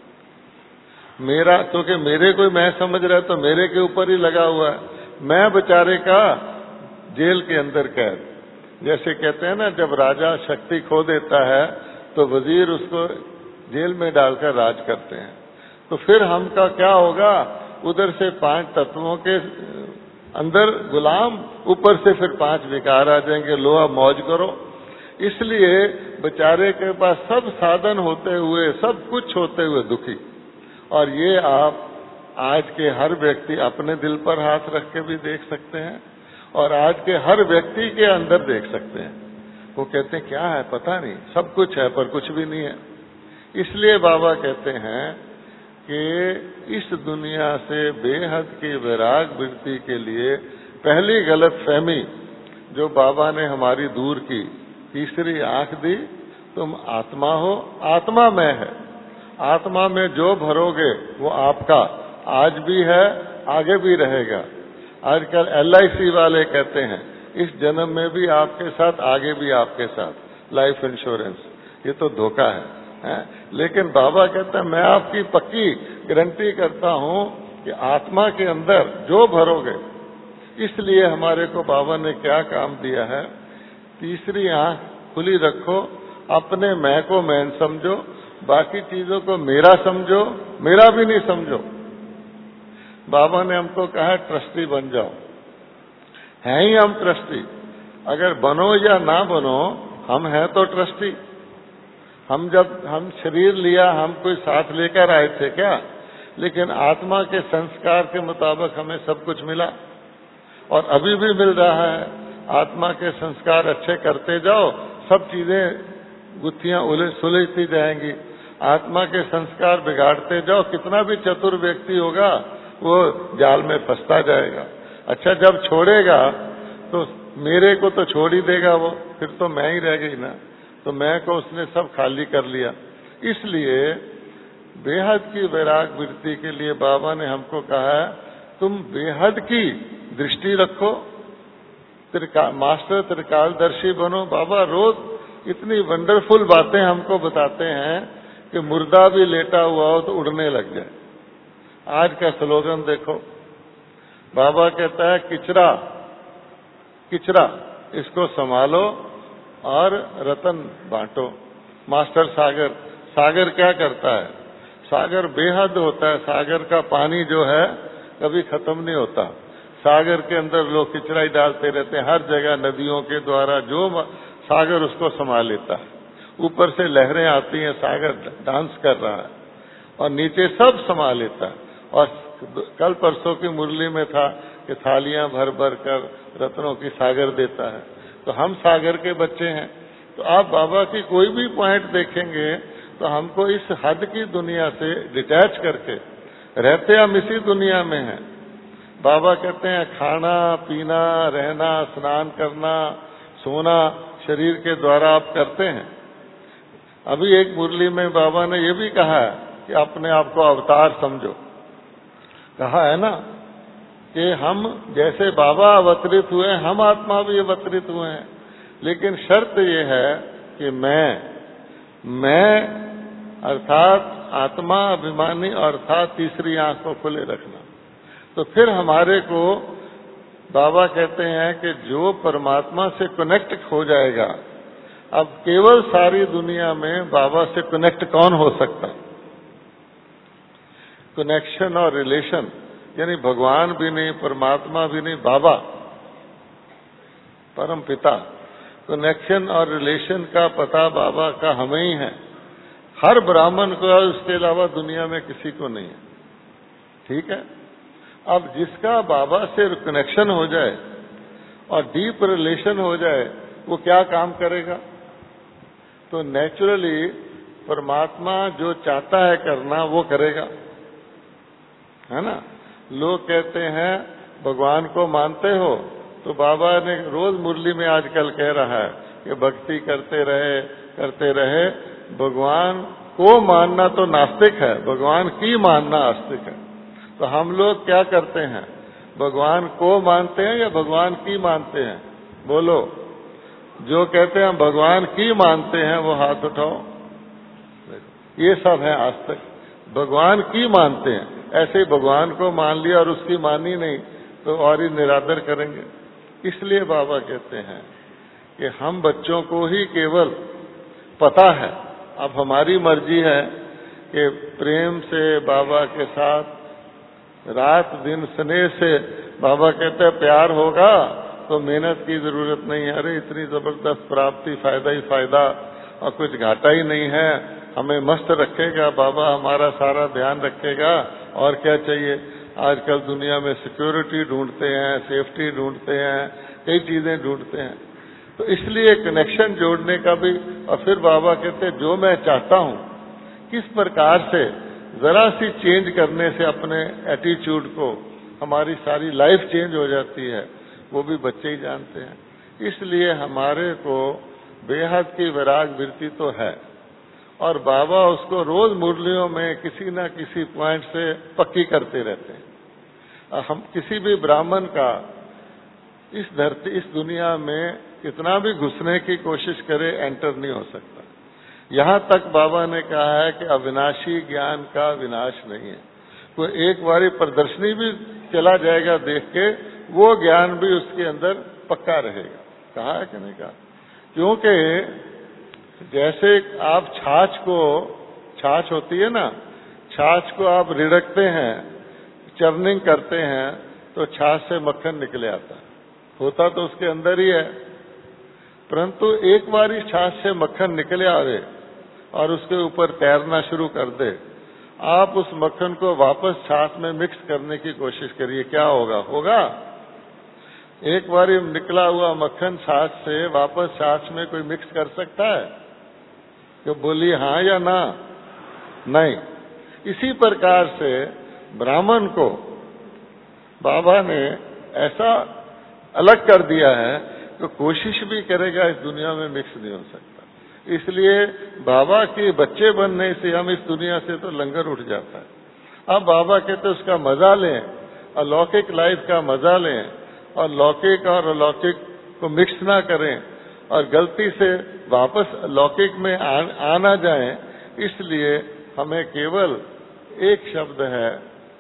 [SPEAKER 2] मेरा, क्योंकि तो मेरे को मैं समझ रहा है तो मेरे के ऊपर ही लगा हुआ है। मैं बेचारे का जेल के अंदर कैद। जैसे कहते हैं ना, जब राजा शक्ति खो देता है तो वजीर उसको जेल में डालकर राज करते हैं। तो फिर हम का क्या होगा? उधर से पांच तत्वों के अंदर गुलाम, ऊपर से फिर पांच विकार आ जाएंगे, लो अब मौज करो। इसलिए बेचारे के पास सब साधन होते हुए, सब कुछ होते हुए दुखी। और ये आप आज के हर व्यक्ति अपने दिल पर हाथ रख के भी देख सकते हैं और आज के हर व्यक्ति के अंदर देख सकते हैं। वो कहते हैं क्या है पता नहीं, सब कुछ है पर कुछ भी नहीं है। इसलिए बाबा कहते हैं कि इस दुनिया से बेहद की वैराग वृत्ति के लिए पहली गलत फहमी जो बाबा ने हमारी दूर की, तीसरी आंख दी, तुम आत्मा हो, आत्मा में है। आत्मा में जो भरोगे वो आपका आज भी है, आगे भी रहेगा। आजकल एल आई सी वाले कहते हैं इस जन्म में भी आपके साथ, आगे भी आपके साथ, लाइफ इंश्योरेंस। ये तो धोखा है, है? लेकिन बाबा कहते हैं मैं आपकी पक्की गारंटी करता हूं कि आत्मा के अंदर जो भरोगे। इसलिए हमारे को बाबा ने क्या काम दिया है? तीसरी आंख खुली रखो, अपने मैं को मैन समझो, बाकी चीजों को मेरा समझो, मेरा भी नहीं समझो। बाबा ने हमको कहा ट्रस्टी बन जाओ, हैं ही हम ट्रस्टी। अगर बनो या ना बनो, हम हैं तो ट्रस्टी। हम जब हम शरीर लिया, हम कोई साथ लेकर आए थे क्या? लेकिन आत्मा के संस्कार के मुताबिक हमें सब कुछ मिला और अभी भी मिल रहा है। आत्मा के संस्कार अच्छे करते जाओ, सब चीजें गुत्थियां उलझ सुलझती जाएंगी। आत्मा के संस्कार बिगाड़ते जाओ, कितना भी चतुर व्यक्ति होगा वो जाल में फंसता जाएगा। अच्छा, जब छोड़ेगा तो मेरे को तो छोड़ ही देगा वो, फिर तो मैं ही रह गई ना। तो मैं को उसने सब खाली कर लिया। इसलिए बेहद की वैराग वृत्ति के लिए बाबा ने हमको कहा है, तुम बेहद की दृष्टि रखो, त्रिका, मास्टर त्रिकालदर्शी बनो। बाबा रोज इतनी वंडरफुल बातें हमको बताते हैं कि मुर्दा भी लेटा हुआ हो तो उड़ने लग जाए। आज का स्लोगन देखो, बाबा कहता है किचरा किचरा इसको संभालो और रतन बांटो। मास्टर सागर सागर क्या करता है? सागर बेहद होता है। सागर का पानी जो है कभी खत्म नहीं होता। सागर के अंदर लोग किचरा ही डालते रहते हैं, हर जगह नदियों के द्वारा, जो सागर उसको संभाल लेता है। ऊपर से लहरें आती हैं, सागर डांस कर रहा है और नीचे सब संभाल लेता है। और कल परसों की मुरली में था कि थालियां भर भर कर रत्नों की सागर देता है। तो हम सागर के बच्चे हैं। तो आप बाबा की कोई भी पॉइंट देखेंगे तो हमको इस हद की दुनिया से डिटैच करके रहते, हम इसी दुनिया में हैं। बाबा कहते हैं खाना पीना, रहना, स्नान करना, सोना शरीर के द्वारा आप करते हैं। अभी एक मुरली में बाबा ने ये भी कहा है कि अपने आप को अवतार समझो। कहा है ना कि हम जैसे बाबा अवतरित हुए, हम आत्मा भी अवतरित हुए हैं। लेकिन शर्त ये है कि मैं मैं अर्थात आत्मा अभिमानी अर्थात तीसरी आंख को खुले रखना। तो फिर हमारे को बाबा कहते हैं कि जो परमात्मा से कनेक्ट हो जाएगा, अब केवल सारी दुनिया में बाबा से कनेक्ट कौन हो सकता? कनेक्शन और रिलेशन, यानी भगवान भी नहीं, परमात्मा भी नहीं, बाबा परम पिता। कनेक्शन और रिलेशन का पता बाबा का हमें ही है। हर ब्राह्मण को है, उसके अलावा दुनिया में किसी को नहीं है। ठीक है। अब जिसका बाबा से कनेक्शन हो जाए और डीप रिलेशन हो जाए, वो क्या काम करेगा? तो नेचुरली परमात्मा जो चाहता है करना वो करेगा, है ना। लोग कहते हैं भगवान को मानते हो, तो बाबा ने रोज मुरली में आजकल कह रहा है कि भक्ति करते रहे करते रहे। भगवान को मानना तो नास्तिक है, भगवान की मानना आस्तिक है। तो हम लोग क्या करते हैं? भगवान को मानते हैं या भगवान की मानते हैं? बोलो। जो कहते हैं हम भगवान की मानते हैं वो हाथ उठाओ। ये सब है आस्तिक, भगवान की मानते हैं। ऐसे ही भगवान को मान लिया और उसकी मानी नहीं तो और ही निरादर करेंगे। इसलिए बाबा कहते हैं कि हम बच्चों को ही केवल पता है, अब हमारी मर्जी है कि प्रेम से बाबा के साथ रात दिन स्नेह से, बाबा कहते हैं प्यार होगा तो मेहनत की जरूरत नहीं है। अरे इतनी जबरदस्त प्राप्ति, फायदा ही फायदा और कुछ घाटा ही नहीं है। हमें मस्त रखेगा बाबा, हमारा सारा ध्यान रखेगा, और क्या चाहिए। आजकल दुनिया में सिक्योरिटी ढूंढते हैं, सेफ्टी ढूंढते हैं, कई चीजें ढूंढते हैं। तो इसलिए कनेक्शन जोड़ने का भी। और फिर बाबा कहते हैं जो मैं चाहता हूं, किस प्रकार से जरा सी चेंज करने से अपने एटीट्यूड को हमारी सारी लाइफ चेंज हो जाती है, वो भी बच्चे ही जानते हैं। इसलिए हमारे को बेहद की वैराग वृत्ति तो है, और बाबा उसको रोज मुरलियों में किसी न किसी पॉइंट से पक्की करते रहते हैं। हम किसी भी ब्राह्मण का इस धरती इस दुनिया में कितना भी घुसने की कोशिश करे, एंटर नहीं हो सकता। यहाँ तक बाबा ने कहा है कि अविनाशी ज्ञान का विनाश नहीं है। कोई एक बारी प्रदर्शनी भी चला जाएगा देख के, वो ज्ञान भी उसके अंदर पक्का रहेगा। कहा है कि नहीं कहा? क्योंकि जैसे आप छाछ को, छाछ होती है ना, छाछ को आप रिड़कते हैं, चर्निंग करते हैं तो छाछ से मक्खन निकले आता है, होता तो उसके अंदर ही है, परंतु एक बार इस छाछ से मक्खन निकले आवे और उसके ऊपर तैरना शुरू कर दे, आप उस मक्खन को वापस छाछ में मिक्स करने की कोशिश करिए, क्या होगा? होगा? एक बार निकला हुआ मक्खन छाछ से वापस छाछ में कोई मिक्स कर सकता है? तो बोलिए हाँ या ना? नहीं। इसी प्रकार से ब्राह्मण को बाबा ने ऐसा अलग कर दिया है तो कोशिश भी करेगा इस दुनिया में मिक्स नहीं हो सकता। इसलिए बाबा के बच्चे बनने से हम इस दुनिया से तो लंगर उठ जाता है। अब बाबा कहते उसका मजा लें, अलौकिक लाइफ का मजा लें और लौकिक और अलौकिक को मिक्स ना करें और गलती से वापस लौकिक में आ, आ ना जाएं। इसलिए हमें केवल एक शब्द है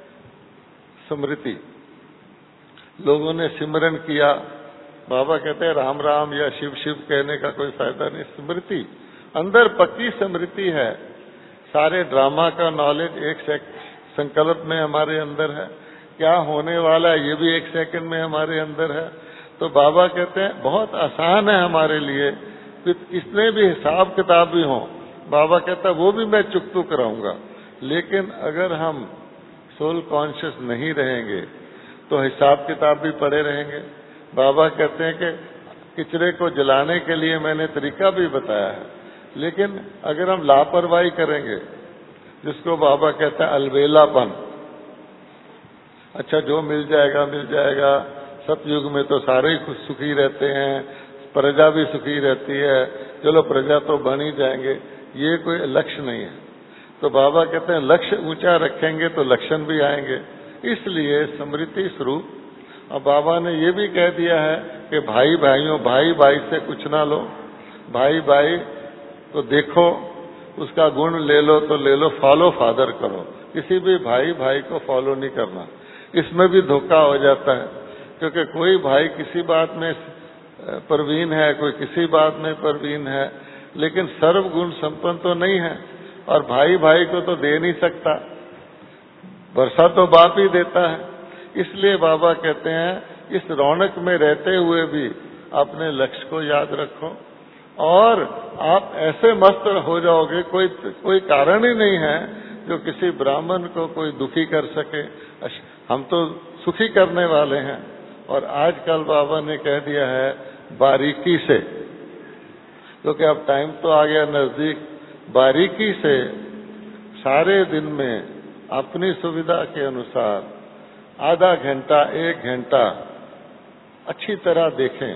[SPEAKER 2] स्मृति। लोगों ने सिमरन किया, बाबा कहते हैं राम राम या शिव शिव कहने का कोई फायदा नहीं। स्मृति अंदर पक्की स्मृति है। सारे ड्रामा का नॉलेज एक संकल्प में हमारे अंदर है, क्या होने वाला है ये भी एक सेकंड में हमारे अंदर है। तो बाबा कहते हैं बहुत आसान है हमारे लिए, कितने भी हिसाब किताब भी हों, बाबा कहता है वो भी मैं चुकतू कराऊंगा। लेकिन अगर हम सोल कॉन्शियस नहीं रहेंगे तो हिसाब किताब भी पड़े रहेंगे। बाबा कहते हैं कि किचरे को जलाने के लिए मैंने तरीका भी बताया है, लेकिन अगर हम लापरवाही करेंगे, जिसको बाबा कहता है अलबेलापन, अच्छा जो मिल जाएगा मिल जाएगा, सतयुग में तो सारे ही खुश सुखी रहते हैं, प्रजा भी सुखी रहती है, चलो प्रजा तो बन ही जाएंगे, ये कोई लक्ष्य नहीं है। तो बाबा कहते हैं लक्ष्य ऊंचा रखेंगे तो लक्षण भी आएंगे। इसलिए स्मृति स्वरूप। अब बाबा ने ये भी कह दिया है कि भाई भाइयों, भाई भाई से कुछ ना लो, भाई भाई तो देखो, उसका गुण ले लो तो ले लो, फॉलो फादर करो। किसी भी भाई भाई को फॉलो नहीं करना, इसमें भी धोखा हो जाता है, क्योंकि कोई भाई किसी बात में प्रवीण है, कोई किसी बात में प्रवीण है, लेकिन सर्व गुण संपन्न तो नहीं है। और भाई भाई को तो दे नहीं सकता, वर्षा तो बाप ही देता है। इसलिए बाबा कहते हैं इस रौनक में रहते हुए भी अपने लक्ष्य को याद रखो और आप ऐसे मस्त हो जाओगे, कोई कोई कारण ही नहीं है जो किसी ब्राह्मण को कोई दुखी कर सके। हम तो सुखी करने वाले हैं। और आजकल बाबा ने कह दिया है बारीकी से, क्योंकि अब टाइम तो आ गया नजदीक, बारीकी से सारे दिन में अपनी सुविधा के अनुसार आधा घंटा एक घंटा अच्छी तरह देखें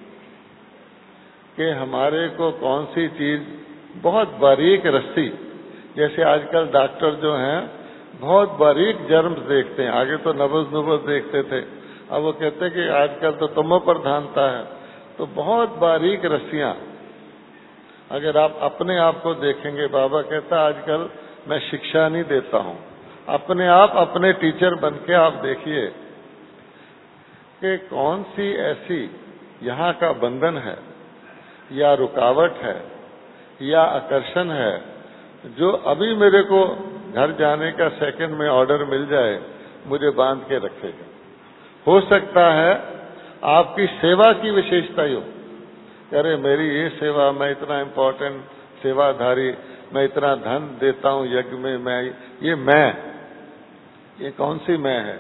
[SPEAKER 2] कि हमारे को कौन सी चीज बहुत बारीक रस्सी, जैसे आजकल डॉक्टर जो हैं बहुत बारीक जर्म्स देखते हैं, आगे तो नब्ज नुब्ज देखते थे, अब वो कहते हैं कि आजकल तो तुमो प्रधानता है, तो बहुत बारीक रस्सियां अगर आप अपने आप को देखेंगे, बाबा कहता आजकल मैं शिक्षा नहीं देता हूं, अपने आप अपने टीचर बन के आप देखिए कि कौन सी ऐसी यहाँ का बंधन है या रुकावट है या आकर्षण है जो अभी मेरे को घर जाने का सेकंड में ऑर्डर मिल जाए मुझे बांध के रखेगा। हो सकता है आपकी सेवा की विशेषता ही हो, अरे मेरी ये सेवा, मैं इतना इम्पोर्टेंट सेवाधारी, मैं इतना धन देता हूं यज्ञ में, मैं ये मैं ये कौन सी मैं है?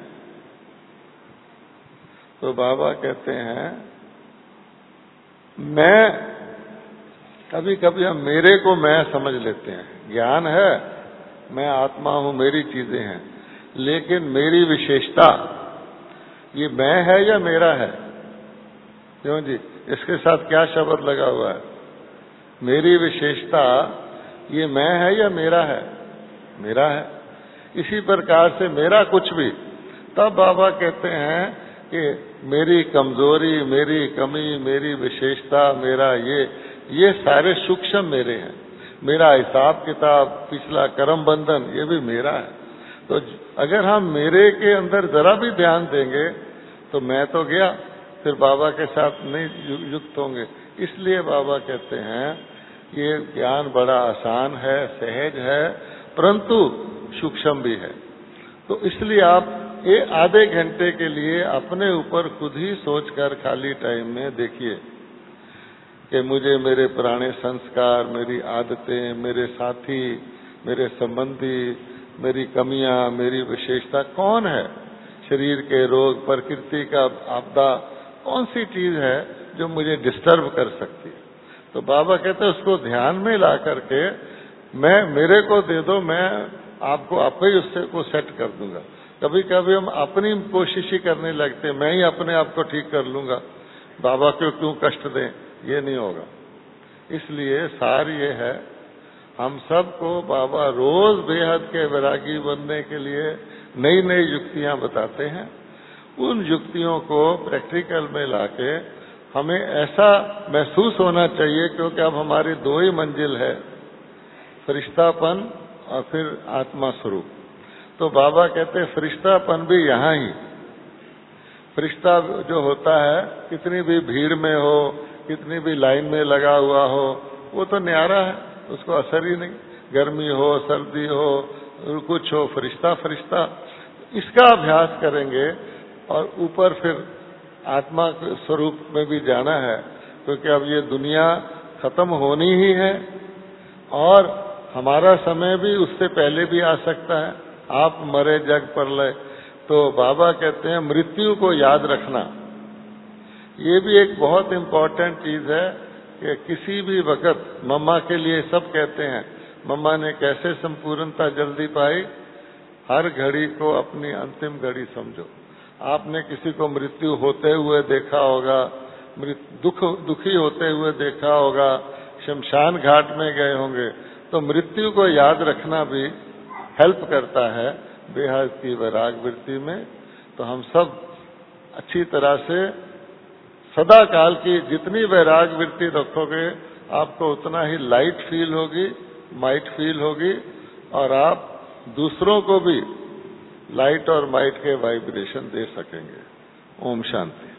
[SPEAKER 2] तो बाबा कहते हैं मैं, कभी कभी हम मेरे को मैं समझ लेते हैं, ज्ञान है मैं आत्मा हूं, मेरी चीजें हैं, लेकिन मेरी विशेषता ये मैं है या मेरा है? क्यों जी, इसके साथ क्या शब्द लगा हुआ है? मेरी विशेषता ये मैं है या मेरा है? मेरा है। इसी प्रकार से मेरा कुछ भी, तब बाबा कहते हैं कि मेरी कमजोरी, मेरी कमी, मेरी विशेषता, मेरा ये ये सारे सूक्ष्म मेरे हैं, मेरा हिसाब किताब, पिछला कर्म बंधन, ये भी मेरा है। तो अगर हम मेरे के अंदर जरा भी ध्यान देंगे तो मैं तो गया, फिर बाबा के साथ नहीं युक्त होंगे। इसलिए बाबा कहते हैं ये ज्ञान बड़ा आसान है, सहज है, परंतु सूक्ष्म भी है। तो इसलिए आप ये आधे घंटे के लिए अपने ऊपर खुद ही सोचकर खाली टाइम में देखिए कि मुझे मेरे पुराने संस्कार, मेरी आदतें, मेरे साथी, मेरे संबंधी, मेरी कमियां, मेरी विशेषता कौन है? शरीर के रोग, प्रकृति का आपदा, कौन सी चीज है जो मुझे डिस्टर्ब कर सकती है? तो बाबा कहते हैं उसको ध्यान में ला करके मैं मेरे को दे दो, मैं आपको आप ही उससे को सेट कर दूंगा। कभी कभी हम अपनी कोशिश ही करने लगते, मैं ही अपने आप को ठीक कर लूंगा, बाबा को क्यों कष्ट दें, ये नहीं होगा। इसलिए सार ये है, हम सबको बाबा रोज बेहद के वैरागी बनने के लिए नई नई युक्तियां बताते हैं। उन युक्तियों को प्रैक्टिकल में लाके हमें ऐसा महसूस होना चाहिए, क्योंकि अब हमारी दो ही मंजिल है, फरिश्तापन और फिर आत्मा स्वरूप। तो बाबा कहते हैं फरिश्तापन भी यहाँ ही, फरिश्ता जो होता है कितनी भी भीड़ में हो, कितनी भी लाइन में लगा हुआ हो, वो तो न्यारा है, उसको असर ही नहीं, गर्मी हो, सर्दी हो, कुछ हो, फरिश्ता फरिश्ता। इसका अभ्यास करेंगे और ऊपर फिर आत्मा के स्वरूप में भी जाना है, क्योंकि अब ये दुनिया खत्म होनी ही है और हमारा समय भी उससे पहले भी आ सकता है। आप मरे जग प्रलय, तो बाबा कहते हैं मृत्यु को याद रखना। ये भी एक बहुत इम्पोर्टेंट चीज है कि किसी भी वक्त, मम्मा के लिए सब कहते हैं, मम्मा ने कैसे संपूर्णता जल्दी पाई, हर घड़ी को अपनी अंतिम घड़ी समझो। आपने किसी को मृत्यु होते हुए देखा होगा, दुख दुखी होते हुए देखा होगा, शमशान घाट में गए होंगे, तो मृत्यु को याद रखना भी हेल्प करता है बेहद की वैराग वृत्ति में। तो हम सब अच्छी तरह से सदा काल की जितनी वैराग वृत्ति रखोगे, आपको उतना ही लाइट फील होगी, माइट फील होगी, और आप दूसरों को भी लाइट और माइट के वाइब्रेशन दे सकेंगे। ओम शांति।